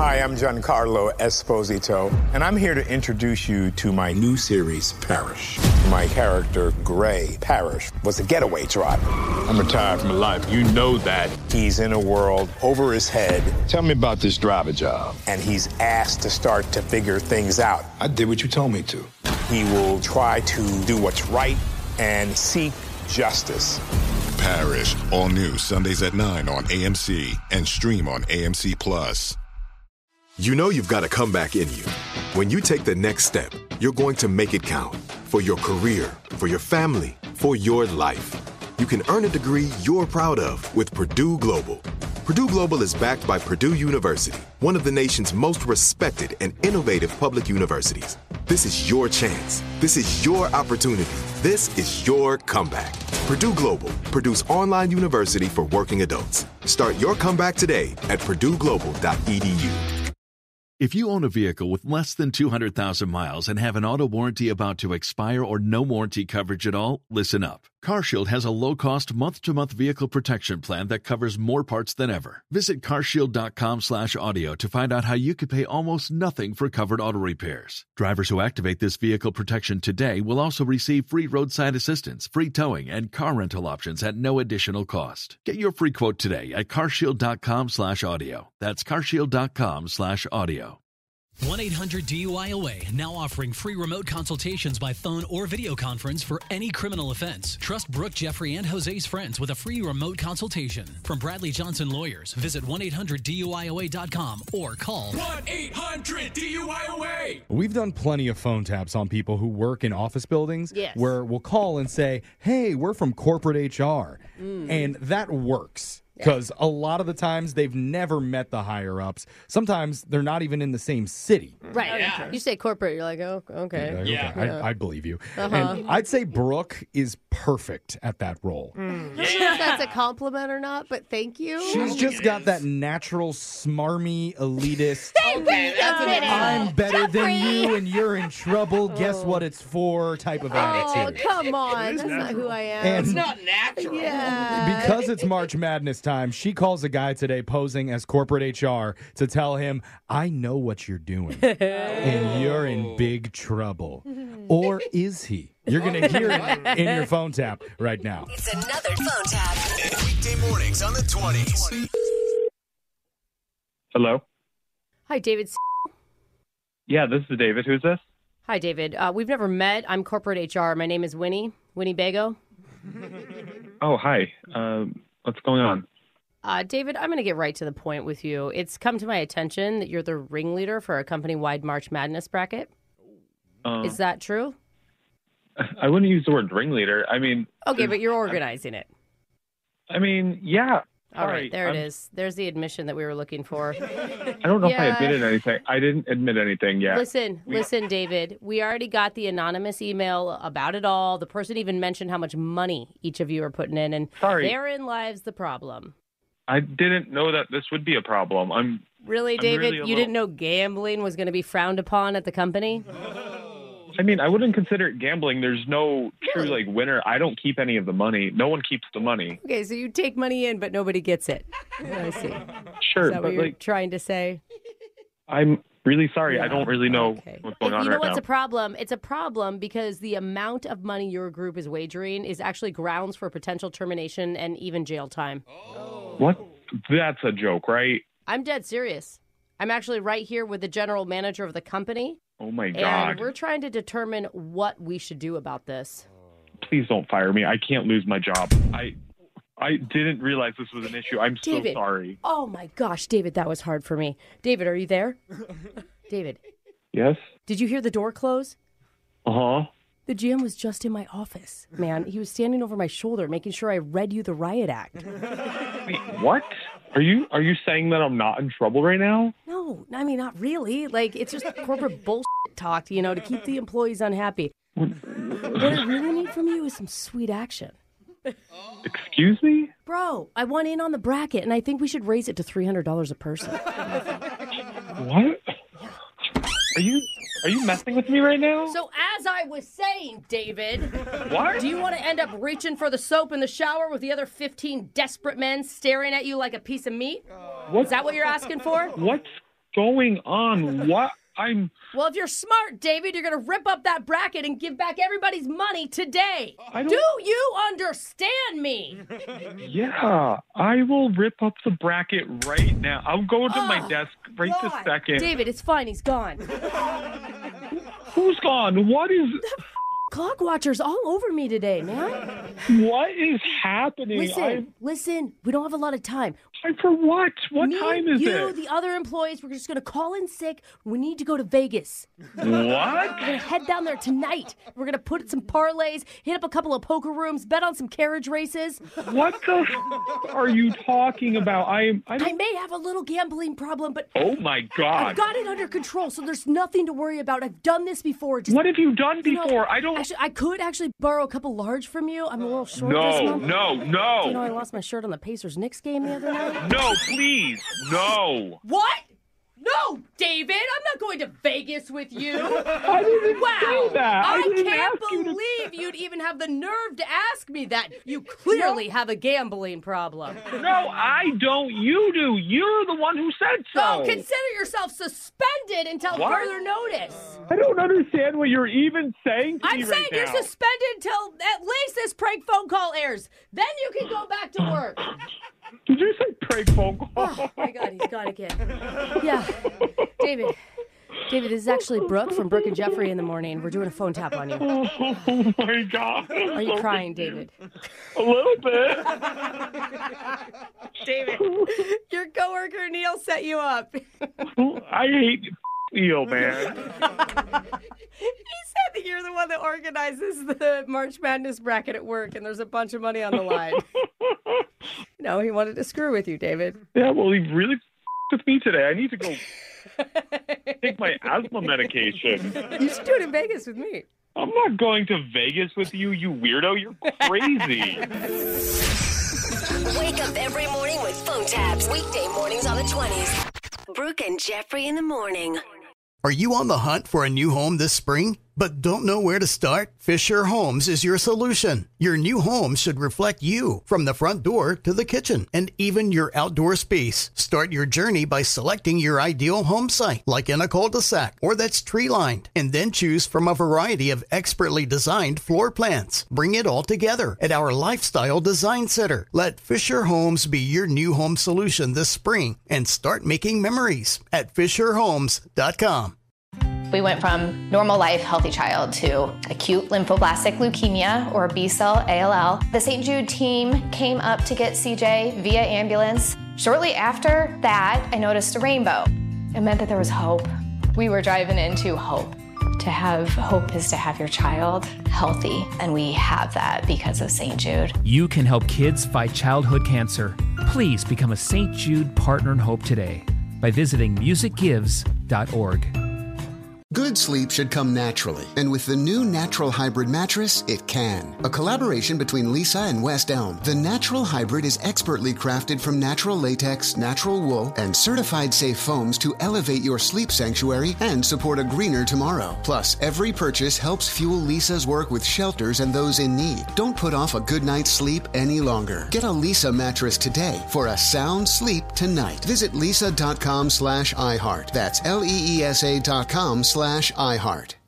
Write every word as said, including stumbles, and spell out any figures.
Hi, I'm Giancarlo Esposito, and I'm here to introduce you to my new series, Parrish. My character, Gray Parrish, was a getaway driver. I'm retired from life. You know that. He's in a world over his head. Tell me about this driver job. And he's asked to start to figure things out. I did what you told me to. He will try to do what's right and seek justice. Parrish, all new Sundays at nine on A M C and stream on A M C Plus. You know you've got a comeback in you. When you take the next step, you're going to make it count. For your career, for your family, for your life. You can earn a degree you're proud of with Purdue Global. Purdue Global is backed by Purdue University, one of the nation's most respected and innovative public universities. This is your chance. This is your opportunity. This is your comeback. Purdue Global, Purdue's online university for working adults. Start your comeback today at purdue global dot e d u. If you own a vehicle with less than two hundred thousand miles and have an auto warranty about to expire or no warranty coverage at all, listen up. CarShield has a low-cost month-to-month vehicle protection plan that covers more parts than ever. Visit carshield.com slash audio to find out how you could pay almost nothing for covered auto repairs. Drivers who activate this vehicle protection today will also receive free roadside assistance, free towing, and car rental options at no additional cost. Get your free quote today at carshield.com slash audio. That's carshield.com slash audio. one eight hundred D U I O A now offering free remote consultations by phone or video conference for any criminal offense. Trust Brooke, Jeffrey, and Jose's friends with a free remote consultation. From Bradley Johnson Lawyers, visit one eight hundred D U I O A dot com or call one eight hundred D U I O A. We've done plenty of phone taps on people who work in office buildings yes. where we'll call and say, hey, we're from corporate H R. Mm. And that works. Because a lot of the times they've never met the higher-ups. Sometimes they're not even in the same city. Right. Yeah. You say corporate, you're like, oh, okay. Like, yeah. okay. yeah. I, I believe you. Uh-huh. And I'd say Brooke is perfect at that role. Mm. I don't know if that's a compliment or not, but thank you. She's just got that natural, smarmy, elitist. okay, that's an I'm better Jeffrey. than you and you're in trouble. Oh. Guess what it's for type of attitude. Oh, come on. That's not who I am. And it's not natural. Yeah. Because it's March Madness time, she calls a guy today posing as corporate H R to tell him, I know what you're doing, and you're in big trouble. Or is he? You're going to hear it in your phone tap right now. It's another phone tap. Weekday mornings on the twenties. Hello? Hi, David. Yeah, this is David. Who's this? Hi, David. Uh, we've never met. I'm corporate H R. My name is Winnie. Winnie Bago. Oh, hi. Um, what's going on? Uh, David, I'm going to get right to the point with you. It's come to my attention that you're the ringleader for a company-wide March Madness bracket. Um, Is that true? I wouldn't use the word ringleader. I mean... Okay, but you're organizing it. I mean, yeah. All Sorry, right, there I'm, it is. There's the admission that we were looking for. I don't know yeah. if I admitted anything. I didn't admit anything yet. Listen, we, listen, David. We already got the anonymous email about it all. The person even mentioned how much money each of you are putting in, and Sorry. therein lies the problem. I didn't know that this would be a problem. I'm Really, I'm David? really you little... didn't know gambling was going to be frowned upon at the company? I mean, I wouldn't consider it gambling. There's no true, like, winner. I don't keep any of the money. No one keeps the money. Okay, so you take money in, but nobody gets it. I see. Sure, Is that but, what you're like, trying to say? I'm really sorry. Yeah. I don't really know Okay. what's going If on you know right what's now. a problem? It's a problem because the amount of money your group is wagering is actually grounds for potential termination and even jail time. Oh. What? That's a joke, right? I'm dead serious. I'm actually right here with the general manager of the company. Oh, my God. And we're trying to determine what we should do about this. Please don't fire me. I can't lose my job. I I didn't realize this was an issue. I'm David, so sorry. Oh, my gosh, David, that was hard for me. David, are you there? David. Yes? Did you hear the door close? Uh-huh. The G M was just in my office, man. He was standing over my shoulder, making sure I read you the riot act. Wait, what? Are you are you saying that I'm not in trouble right now? No, I mean, not really. Like, it's just corporate bullshit talk, you know, to keep the employees unhappy. What I really need from you is some sweet action. Excuse me? Bro, I want in on the bracket, and I think we should raise it to three hundred dollars a person. What? Are you are you messing with me right now? So as I was saying, David, what? Do you want to end up reaching for the soap in the shower with the other fifteen desperate men staring at you like a piece of meat? What? Is that what you're asking for? What's going on? What? I'm... Well, if you're smart, David, you're going to rip up that bracket and give back everybody's money today. I don't... Do you understand me? Yeah, I will rip up the bracket right now. I'll go to oh, my desk right God. this second. David, it's fine. He's gone. Who's gone? What is... Clock watchers all over me today, man. What is happening? Listen, I'm... listen, we don't have a lot of time. Time for what? What me, time is you, it? You, the other employees, we're just going to call in sick. We need to go to Vegas. What? We're going to head down there tonight. We're going to put some parlays, hit up a couple of poker rooms, bet on some carriage races. What the f- are you talking about? I am. I, I may have a little gambling problem, but... Oh, my God. I've got it under control, so there's nothing to worry about. I've done this before. Just, what have you done before? You know, I don't... Actually, I could actually borrow a couple large from you. I'm a little short no, this month. No, no, no. You know, I lost my shirt on the Pacers-Knicks game the other night. No, please. No. What? No, David, I'm not going to Vegas with you. I didn't wow. say that. I, I didn't can't ask you believe to... you'd even have the nerve to ask me that. You clearly no. have a gambling problem. No, I don't. You do. You're the one who said so. Oh, consider yourself suspended until what? further notice. I don't understand what you're even saying to I'm me saying right you're now. suspended until at least this prank phone call airs. Then you can go back to work. Did you say prank phone call? Oh, my God, he's gone again. Yeah. David. David, this is actually Brooke from Brooke and Jeffrey in the morning. We're doing a phone tap on you. Oh, my God. Are you crying, David? A little bit. David, your coworker Neil set you up. I hate Neil, man. He said that you're the one that organizes the March Madness bracket at work, and there's a bunch of money on the line. No, he wanted to screw with you, David. Yeah, well, he really with me today. I need to go take my asthma medication. You should do it in Vegas with me. I'm not going to Vegas with you, you weirdo. You're crazy. Wake up every morning with phone taps. Weekday mornings on the twenties. Brooke and Jeffrey in the morning. Are you on the hunt for a new home this spring, but don't know where to start? Fisher Homes is your solution. Your new home should reflect you from the front door to the kitchen and even your outdoor space. Start your journey by selecting your ideal home site, like in a cul-de-sac or that's tree-lined, and then choose from a variety of expertly designed floor plans. Bring it all together at our Lifestyle Design Center. Let Fisher Homes be your new home solution this spring and start making memories at fisher homes dot com. We went from normal life, healthy child to acute lymphoblastic leukemia, or B-cell A L L. The Saint Jude team came up to get C J via ambulance. Shortly after that, I noticed a rainbow. It meant that there was hope. We were driving into hope. To have hope is to have your child healthy, and we have that because of Saint Jude. You can help kids fight childhood cancer. Please become a Saint Jude Partner in Hope today by visiting music gives dot org. Good sleep should come naturally, and with the new Natural Hybrid mattress, it can. A collaboration between Lisa and West Elm, the Natural Hybrid is expertly crafted from natural latex, natural wool, and certified safe foams to elevate your sleep sanctuary and support a greener tomorrow. Plus, every purchase helps fuel Lisa's work with shelters and those in need. Don't put off a good night's sleep any longer. Get a Lisa mattress today for a sound sleep tonight. Visit lisa dot com slash iHeart. That's L E E S A dot com slash iHeart.